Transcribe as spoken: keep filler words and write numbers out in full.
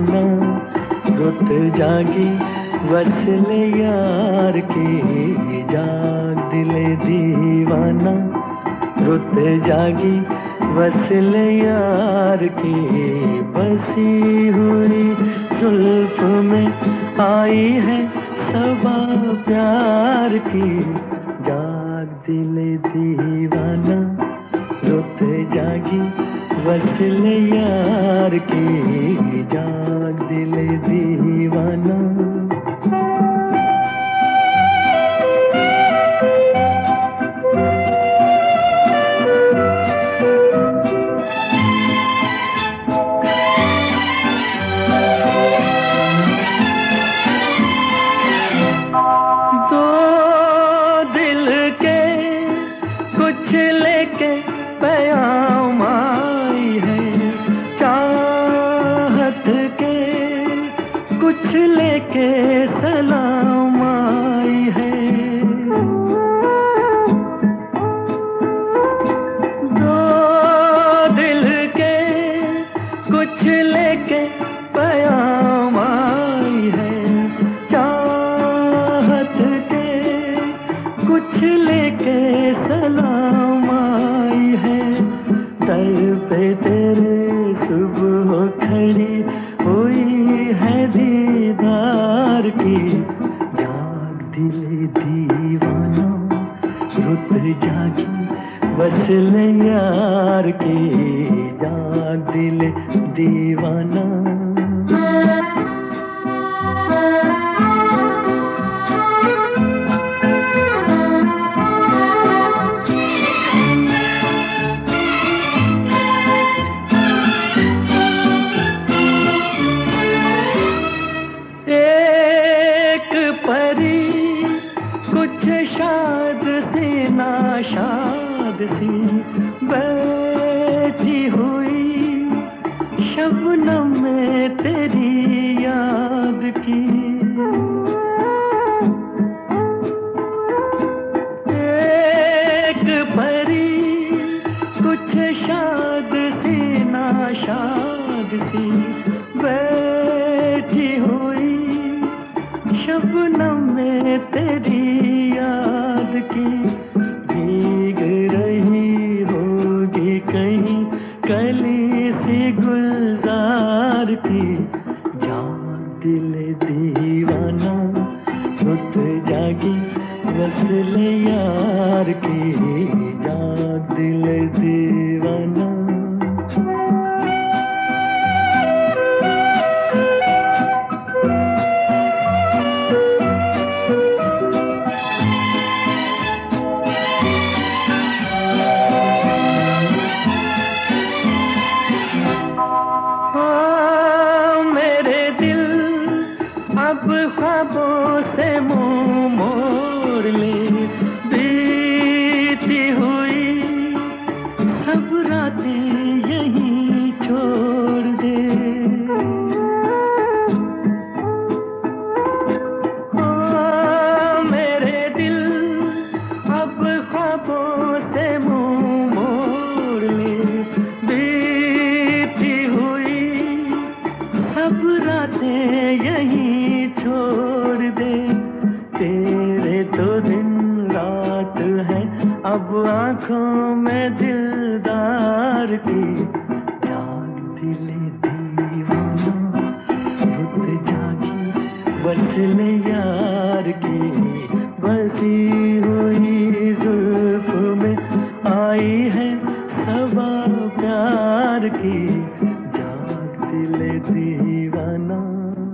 दीवाना, रुत जागी वस्ल यार की। जाग दिले दीवाना, रुत जागी वस्ल यार की। बसी हुई जुल्फ में आई है सबा प्यार की। जाग दिले दीवाना, रुत जागी वस्ल यार की। जाग दिले दीवाना। दो दिल के कुछ लेके पैगाम आई है, चाहत के कुछ लेके सलाम आई है। दो दिल के कुछ लेके पैगाम आई है, चाहत के कुछ लेके सलाम आई है। दर पे तेरे सुबह खड़ी हुई है दीदार की। जाग दिले दीवाना, रुत जागी वस्ल यार की। जाग दिले दीवाना। एक परी कुछ शाद सी नाशाद सी बैठी हुई शबनम में तेरी याद की। एक परी कुछ शाद सी नाशाद सी बैठी हुई शबनम में तेरी याद की। भीग रही होगी कहीं कली सी गुलजार की। जाग दिले दीवाना, रुत जागी वस्ल यार की। जाग दिले दीवाना। अब ख्वाबों से मुंह मोड़ ले, बीती हुई सब रातें यहीं छोड़ दे। ओ मेरे दिल, अब ख्वाबों से मुंह मोड़ ले, बीती हुई सब रातें यहीं छोड़ दे। तेरे तो दिन रात है अब आंखों में दिलदार की। जाग दिले दीवाना, रुत जागी वस्ल यार की। बसी